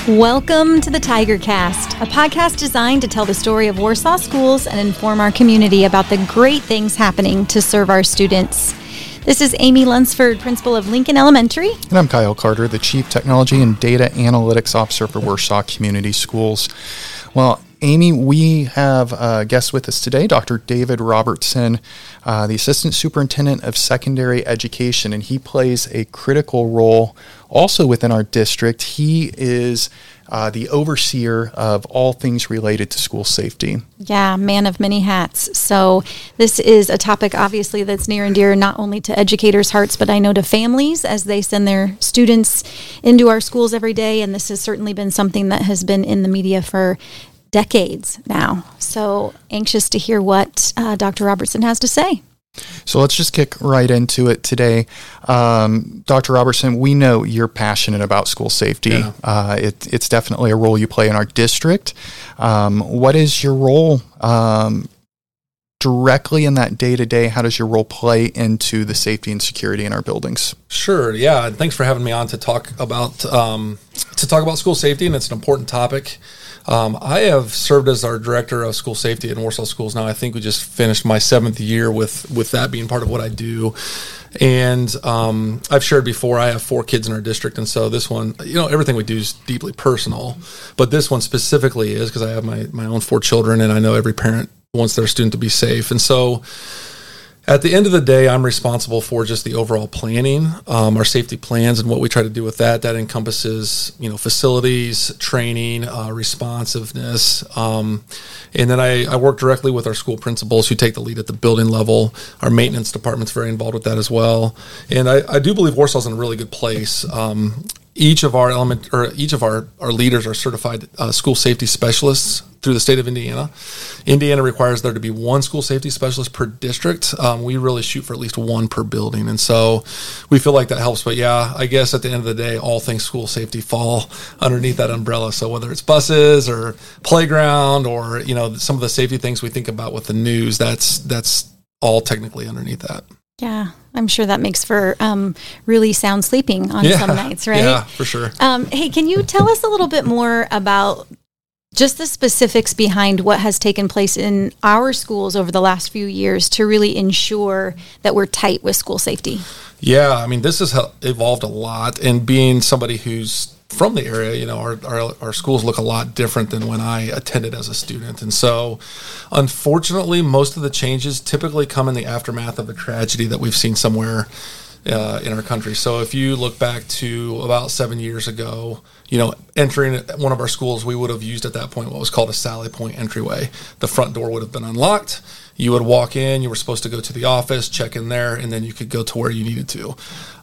Welcome to the Tiger Cast, a podcast designed to tell the story of Warsaw schools and inform our community about the great things happening to serve our students. This is Amy Lunsford, principal of Lincoln Elementary. And I'm Kyle Carter, the Chief Technology and Data Analytics Officer for Warsaw Community Schools. Well, Amy, we have a guest with us today, Dr. David Robertson, the Assistant Superintendent of Secondary Education, and he plays a critical role also within our district. He is the overseer of all things related to school safety. Yeah, man of many hats. So this is a topic, obviously, that's near and dear not only to educators' hearts, but I know to families as they send their students into our schools every day. And this has certainly been something that has been in the media for decades now. So anxious to hear what Dr. Robertson has to say. So let's just kick right into it today. Dr. Robertson, we know you're passionate about school safety. Yeah. It's definitely a role you play in our district. What is your role directly in that day-to-day? How does your role play into the safety and security in our buildings? Sure. Yeah. And thanks for having me on to talk about school safety, and it's an important topic. I have served as our director of school safety in Warsaw Schools now. I think we just finished my 7th year with that being part of what I do. And I've shared before, I have 4 kids in our district. And so this one, everything we do is deeply personal. But this one specifically is because I have my own 4 children, and I know every parent wants their student to be safe. And so at the end of the day, I'm responsible for just the overall planning, our safety plans, and what we try to do with that. That encompasses, facilities, training, responsiveness, and then I work directly with our school principals who take the lead at the building level. Our maintenance department's very involved with that as well, and I do believe Warsaw's in a really good place. Each of our leaders are certified school safety specialists through the state of Indiana. Indiana requires there to be 1 school safety specialist per district. We really shoot for at least 1 per building, and so we feel like that helps. But yeah, I guess at the end of the day, all things school safety fall underneath that umbrella. So whether it's buses or playground or some of the safety things we think about with the news, that's all technically underneath that. Yeah, I'm sure that makes for really sound sleeping on some nights, right? Yeah, for sure. Hey, can you tell us a little bit more about just the specifics behind what has taken place in our schools over the last few years to really ensure that we're tight with school safety? Yeah, this has evolved a lot. And being somebody who's from the area, our schools look a lot different than when I attended as a student. And so, unfortunately, most of the changes typically come in the aftermath of a tragedy that we've seen somewhere in our country. So if you look back to about 7 years ago, entering one of our schools, we would have used at that point what was called a Sally Point entryway. The front door would have been unlocked. You would walk in, you were supposed to go to the office, check in there, and then you could go to where you needed to.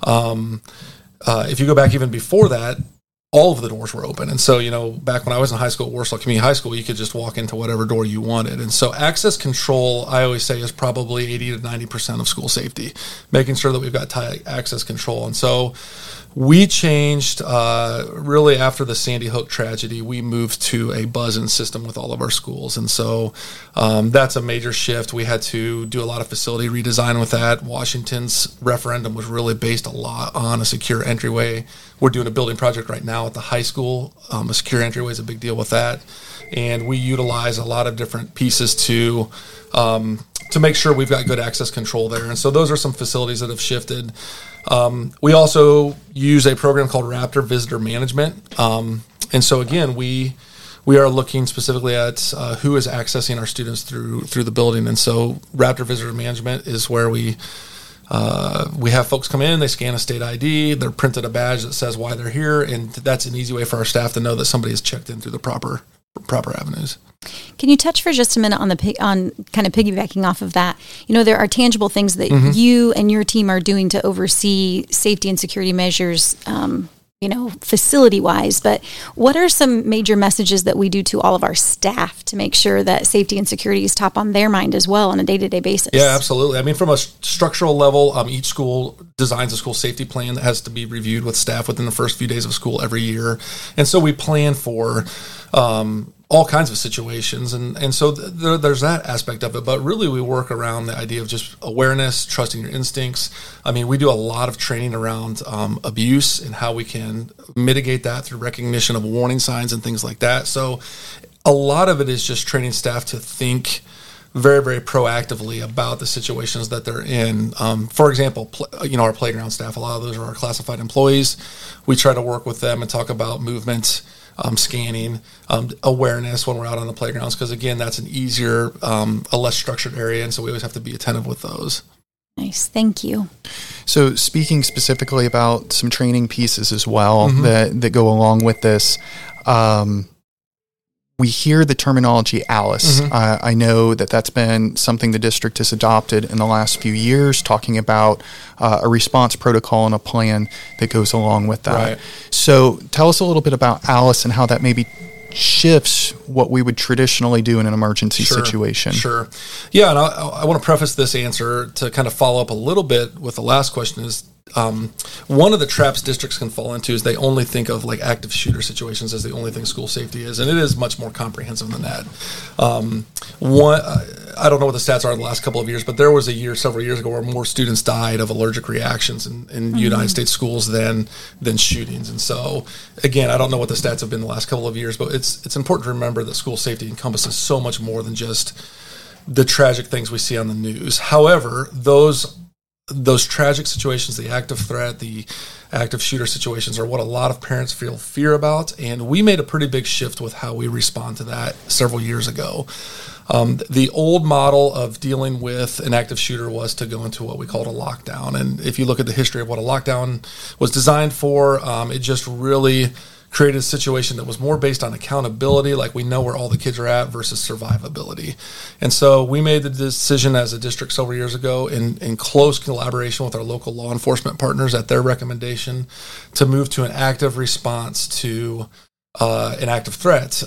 If you go back even before that, all of the doors were open. And so, back when I was in high school at Warsaw Community High School, you could just walk into whatever door you wanted. And so access control, I always say, is probably 80 to 90% of school safety, making sure that we've got tight access control. And so we changed, really after the Sandy Hook tragedy, we moved to a buzz-in system with all of our schools. And so that's a major shift. We had to do a lot of facility redesign with that. Washington's referendum was really based a lot on a secure entryway. We're doing a building project right now at the high school. A secure entryway is a big deal with that. And we utilize a lot of different pieces to make sure we've got good access control there. And so those are some facilities that have shifted. We also use a program called Raptor Visitor Management. And so again, we are looking specifically at who is accessing our students through the building. And so Raptor Visitor Management is where we have folks come in, they scan a state ID, they're printed a badge that says why they're here, and that's an easy way for our staff to know that somebody has checked in through the proper avenues. Can you touch for just a minute on kind of piggybacking off of that? There are tangible things that you and your team are doing to oversee safety and security measures, facility-wise, but what are some major messages that we do to all of our staff to make sure that safety and security is top on their mind as well on a day-to-day basis? Yeah, absolutely. From a structural level, each school designs a school safety plan that has to be reviewed with staff within the first few days of school every year. And so we plan for all kinds of situations. And so there's that aspect of it. But really, we work around the idea of just awareness, trusting your instincts. I mean, we do a lot of training around abuse and how we can mitigate that through recognition of warning signs and things like that. So a lot of it is just training staff to think very, very proactively about the situations that they're in. For example, our playground staff, a lot of those are our classified employees. We try to work with them and talk about movement, scanning, awareness when we're out on the playgrounds, because again, that's an easier, a less structured area, and so we always have to be attentive with those. Nice, thank you. So speaking specifically about some training pieces as well that go along with this, we hear the terminology ALICE. I know that's been something the district has adopted in the last few years, talking about a response protocol and a plan that goes along with that. Right. So tell us a little bit about ALICE and how that maybe shifts what we would traditionally do in an emergency situation. Sure. Yeah, and I want to preface this answer to kind of follow up a little bit with the last question is, one of the traps districts can fall into is they only think of like active shooter situations as the only thing school safety is, and it is much more comprehensive than that. I don't know what the stats are in the last couple of years, but there was several years ago, where more students died of allergic reactions in United States schools than shootings. And so, again, I don't know what the stats have been the last couple of years, but it's important to remember that school safety encompasses so much more than just the tragic things we see on the news. However, those tragic situations, the active threat, the active shooter situations, are what a lot of parents feel fear about, and we made a pretty big shift with how we respond to that several years ago. The old model of dealing with an active shooter was to go into what we called a lockdown, and if you look at the history of what a lockdown was designed for, it just really created a situation that was more based on accountability, like we know where all the kids are at, versus survivability. And so we made the decision as a district several years ago, in close collaboration with our local law enforcement partners at their recommendation, to move to an active response to an active threat.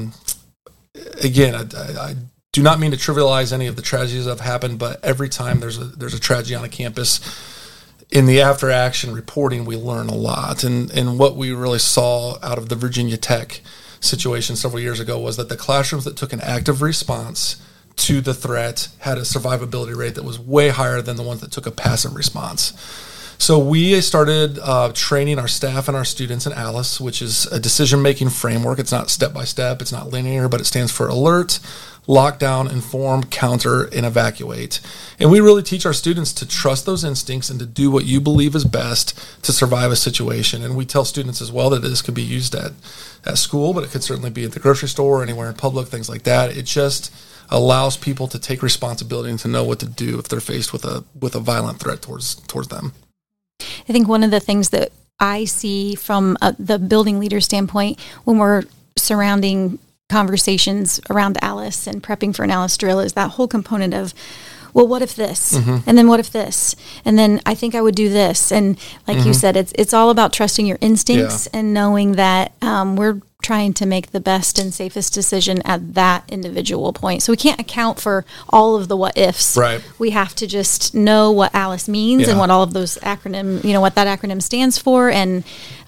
Again, I do not mean to trivialize any of the tragedies that have happened, but every time there's a tragedy on a campus, in the after action reporting, we learn a lot. And what we really saw out of the Virginia Tech situation several years ago was that the classrooms that took an active response to the threat had a survivability rate that was way higher than the ones that took a passive response. So we started training our staff and our students in ALICE, which is a decision-making framework. It's not step-by-step, it's not linear, but it stands for alert, lockdown, inform, counter, and evacuate. And we really teach our students to trust those instincts and to do what you believe is best to survive a situation. And we tell students as well that this could be used at school, but it could certainly be at the grocery store or anywhere in public, things like that. It just allows people to take responsibility and to know what to do if they're faced with a violent threat towards them. I think one of the things that I see from the building leader standpoint when we're surrounding conversations around ALICE and prepping for an ALICE drill is that whole component of, well, what if this? And then what if this? And then I think I would do this. And like you said, it's all about trusting your instincts and knowing that we're trying to make the best and safest decision at that individual point. So we can't account for all of the what ifs. Right. We have to just know what ALICE means and what all of those what that acronym stands for, and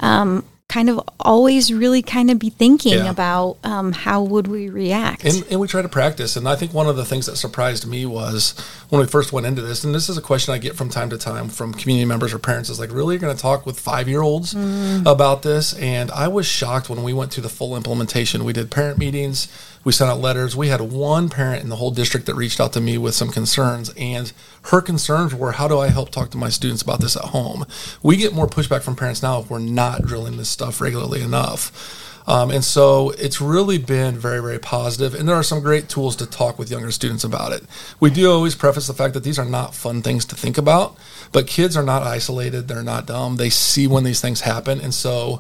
kind of always really kind of be thinking about how would we react. And we try to practice. And I think one of the things that surprised me was when we first went into this, and this is a question I get from time to time from community members or parents, is like, really, you're going to talk with 5-year-olds about this? And I was shocked when we went through the full implementation. We did parent meetings. We sent out letters. We had one parent in the whole district that reached out to me with some concerns, and her concerns were, how do I help talk to my students about this at home? We get more pushback from parents now if we're not drilling this stuff regularly enough. And so it's really been very, very positive, and there are some great tools to talk with younger students about it. We do always preface the fact that these are not fun things to think about, but kids are not isolated. They're not dumb. They see when these things happen, and so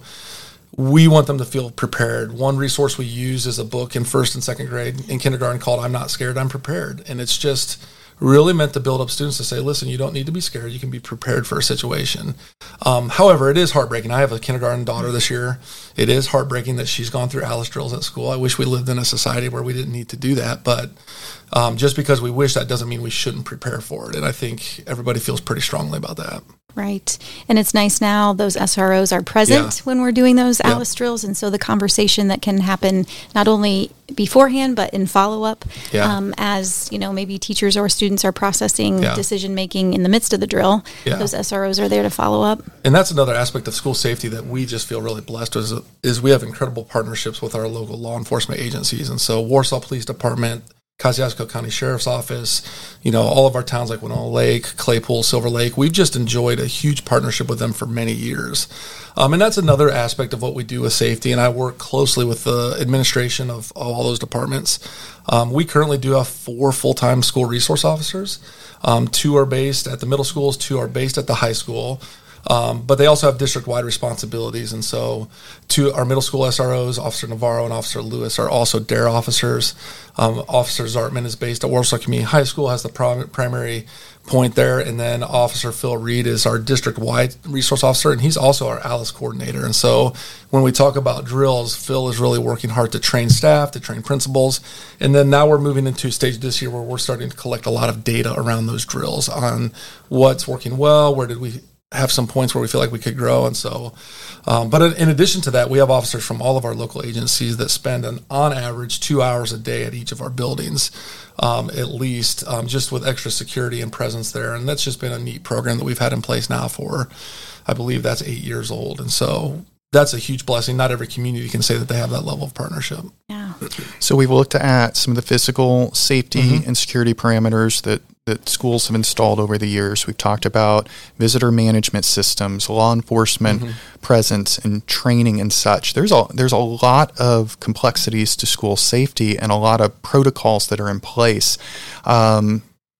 we want them to feel prepared. One resource we use is a book in 1st and 2nd grade in kindergarten called I'm Not Scared, I'm Prepared. And it's just really meant to build up students to say, listen, you don't need to be scared. You can be prepared for a situation. However, it is heartbreaking. I have a kindergarten daughter this year. It is heartbreaking that she's gone through ALICE drills at school. I wish we lived in a society where we didn't need to do that. But just because we wish, that doesn't mean we shouldn't prepare for it. And I think everybody feels pretty strongly about that. Right. And it's nice now those SROs are present when we're doing those ALICE drills. And so the conversation that can happen not only beforehand, but in follow-up as, maybe teachers or students are processing decision-making in the midst of the drill, those SROs are there to follow up. And that's another aspect of school safety that we just feel really blessed with, is we have incredible partnerships with our local law enforcement agencies. And so Warsaw Police Department, Kosciuszko County Sheriff's Office, all of our towns like Winona Lake, Claypool, Silver Lake, we've just enjoyed a huge partnership with them for many years. And that's another aspect of what we do with safety, and I work closely with the administration of all those departments. We currently do have 4 full-time school resource officers. 2 are based at the middle schools, 2 are based at the high school. But they also have district-wide responsibilities, and so our middle school SROs, Officer Navarro and Officer Lewis, are also DARE officers. Officer Zartman is based at Warsaw Community High School, has the primary point there, and then Officer Phil Reed is our district-wide resource officer, and he's also our ALICE coordinator. And so when we talk about drills, Phil is really working hard to train staff, to train principals, and then now we're moving into a stage this year where we're starting to collect a lot of data around those drills on what's working well, where did we have some points where we feel like we could grow. And so, but in addition to that, we have officers from all of our local agencies that spend on average 2 hours a day at each of our buildings, at least, just with extra security and presence there. And that's just been a neat program that we've had in place now for, I believe that's 8 years old. And so that's a huge blessing. Not every community can say that they have that level of partnership. Yeah. So we've looked at some of the physical safety and security parameters that schools have installed over the years. We've talked about visitor management systems, law enforcement presence, and training and such. There's a lot of complexities to school safety and a lot of protocols that are in place. I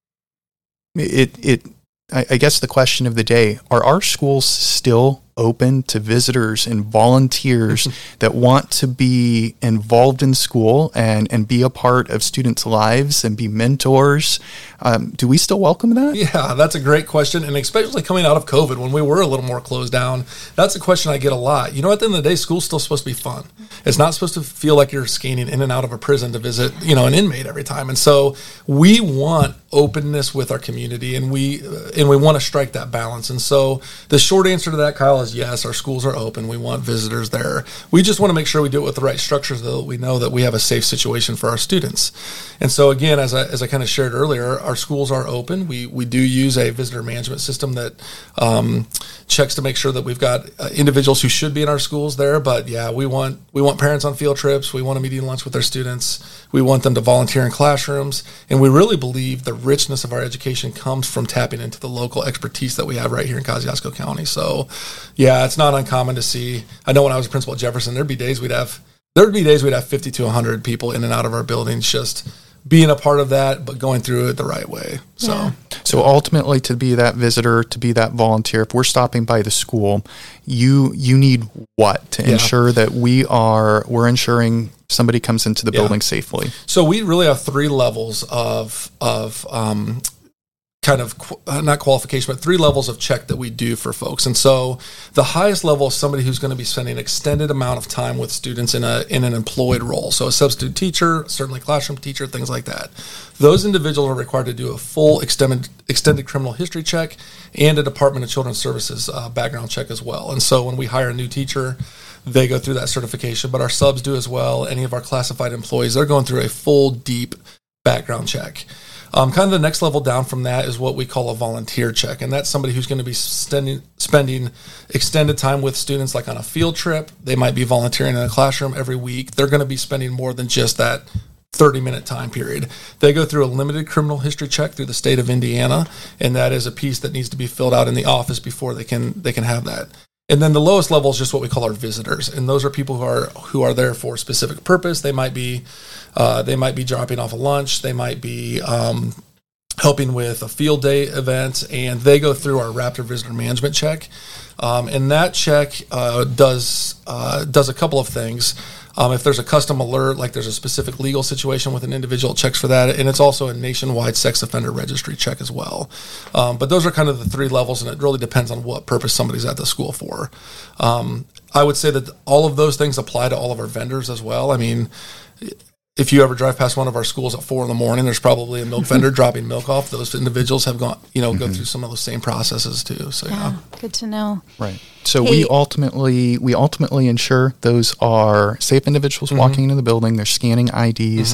guess the question of the day, are our schools still open to visitors and volunteers that want to be involved in school and be a part of students' lives and be mentors? Do we still welcome that? Yeah, that's a great question. And especially coming out of COVID when we were a little more closed down, that's a question I get a lot. At the end of the day, school's still supposed to be fun. It's not supposed to feel like you're skating in and out of a prison to visit, an inmate every time. And so we want openness with our community, and we want to strike that balance. And so the short answer to that, Kyle, is yes, our schools are open. We want visitors there. We just want to make sure we do it with the right structures, though we know that we have a safe situation for our students. And so again, as I kind of shared earlier, our schools are open. We do use a visitor management system that checks to make sure that we've got individuals who should be in our schools there. But yeah, we want parents on field trips. We want them eating lunch with their students. We want them to volunteer in classrooms. And we really believe the richness of our education comes from tapping into the local expertise that we have right here in Kosciuszko County. So yeah, it's not uncommon to see. I know when I was a principal at Jefferson, there'd be days we'd have 50 to 100 people in and out of our buildings, just being a part of that, but going through it the right way. So ultimately, to be that visitor, to be that volunteer, if we're stopping by the school, you need what to ensure that we're ensuring somebody comes into the building safely? So we really have 3 levels of kind of not qualification, but 3 levels of check that we do for folks. And so the highest level is somebody who's going to be spending an extended amount of time with students in an employed role. So a substitute teacher, certainly classroom teacher, things like that. Those individuals are required to do a full extended criminal history check and a Department of Children's Services background check as well. And so when we hire a new teacher, they go through that certification, but our subs do as well. Any of our classified employees, they're going through a full, deep background check. Kind of the next level down from that is what we call a volunteer check, and that's somebody who's going to be spending extended time with students, like on a field trip. They might be volunteering in a classroom every week. They're going to be spending more than just that 30-minute time period. They go through a limited criminal history check through the state of Indiana, and that is a piece that needs to be filled out in the office before they can have that. And then the lowest level is just what we call our visitors, and those are people who are there for a specific purpose. They might be dropping off a lunch. They might be helping with a field day event, and they go through our Raptor Visitor Management check. And that check does a couple of things. If there's a custom alert, like there's a specific legal situation with an individual, it checks for that. And it's also a nationwide sex offender registry check as well. But those are kind of the 3 levels, and it really depends on what purpose somebody's at the school for. I would say that all of those things apply to all of our vendors as well. I mean, if you ever drive past one of our schools at 4 a.m, there's probably a milk vendor dropping milk off. Those individuals have gone, go through some of those same processes too. So yeah. Good to know. Right. So we ultimately ensure those are safe individuals walking into the building. They're scanning IDs,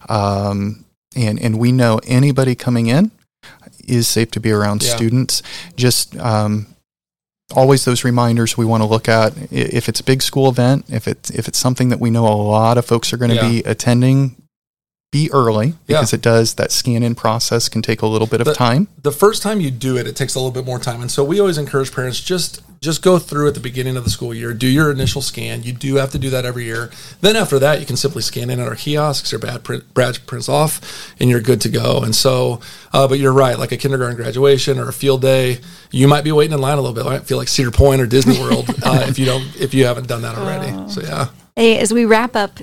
and we know anybody coming in is safe to be around students. Just always those reminders we want to look at. If it's a big school event, if it's something that we know a lot of folks are going to be attending, be early, because that scan-in process can take a little bit of time. The first time you do it, it takes a little bit more time. And so we always encourage parents, just go through at the beginning of the school year, do your initial scan. You do have to do that every year. Then after that, you can simply scan in at our kiosks, your badge prints off, and you're good to go. And so, but you're right, like a kindergarten graduation or a field day, you might be waiting in line a little bit. I feel like Cedar Point or Disney World if you haven't done that already. So yeah. Hey, as we wrap up,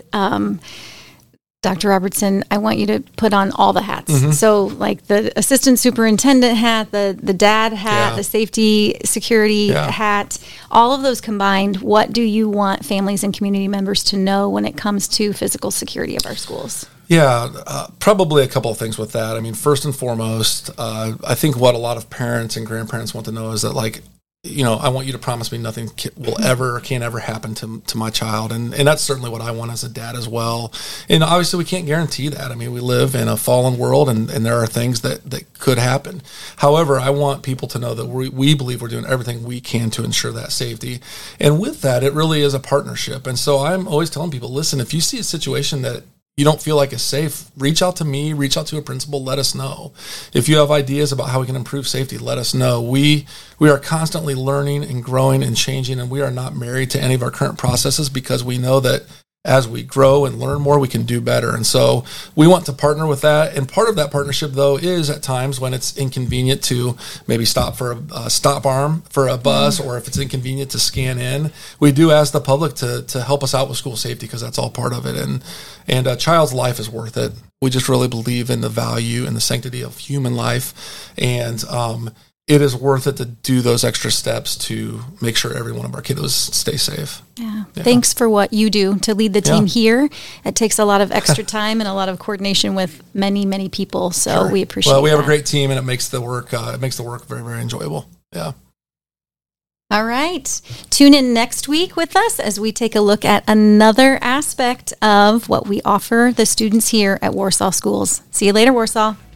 Dr. Robertson, I want you to put on all the hats. So like the assistant superintendent hat, the dad hat, the safety security hat, all of those combined, what do you want families and community members to know when it comes to physical security of our schools? Yeah, probably a couple of things with that. I mean, first and foremost, I think what a lot of parents and grandparents want to know is that, like, I want you to promise me nothing can't ever happen to my child. And that's certainly what I want as a dad as well. And obviously we can't guarantee that. I mean, we live in a fallen world and there are things that could happen. However, I want people to know that we believe we're doing everything we can to ensure that safety. And with that, it really is a partnership. And so I'm always telling people, listen, if you see a situation that you don't feel like it's safe, reach out to me, reach out to a principal, let us know. If you have ideas about how we can improve safety, let us know. We are constantly learning and growing and changing, and we are not married to any of our current processes because we know that as we grow and learn more, we can do better. And so we want to partner with that. And part of that partnership, though, is at times when it's inconvenient to maybe stop for a stop arm for a bus, or if it's inconvenient to scan in, we do ask the public to help us out with school safety, because that's all part of it. And a child's life is worth it. We just really believe in the value and the sanctity of human life. And it is worth it to do those extra steps to make sure every one of our kiddos stay safe. Yeah. Thanks for what you do to lead the team here. It takes a lot of extra time and a lot of coordination with many, many people. So we appreciate it. Well, we have a great team, and it makes the work very, very enjoyable. Yeah. All right. Tune in next week with us as we take a look at another aspect of what we offer the students here at Warsaw Schools. See you later, Warsaw.